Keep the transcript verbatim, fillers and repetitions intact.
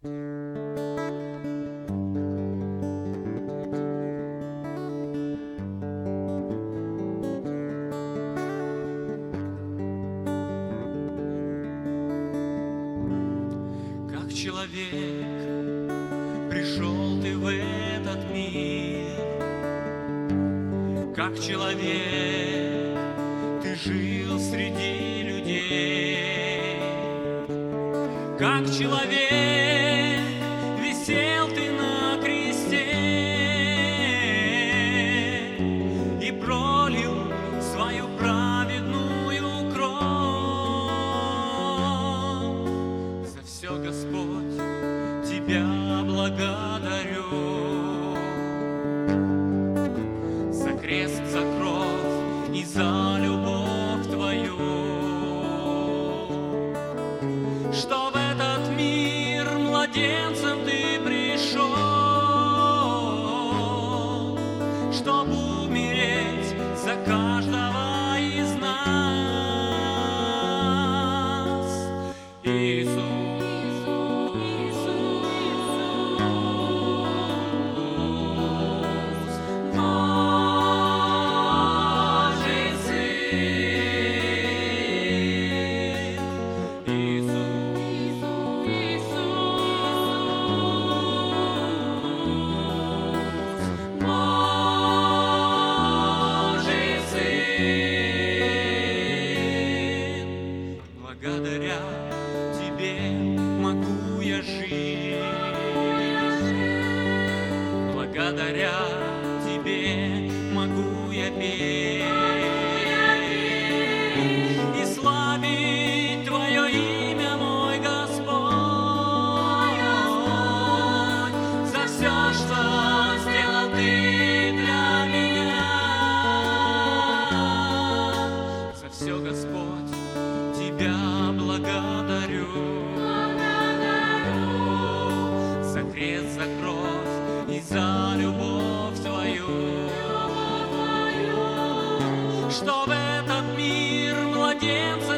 Как человек пришел ты в этот мир, как человек ты жил среди людей, как человек висел ты на кресте и пролил свою праведную кровь. За все, Господь, Тебя благодарю, за крест, за кровь и за любовь Твою, что в этот мир младенцем Ты пришел, чтобы умереть за каждого из нас. Иисус, благодаря Тебе могу я жить, благодаря Тебе могу я петь и славить Твое имя, мой Господь, за все, что сделал Ты для меня, за все, Господь, Тебя благодарю, благодарю за крест, за кровь и за любовь Твою, любовь Твою, что в этот мир младенца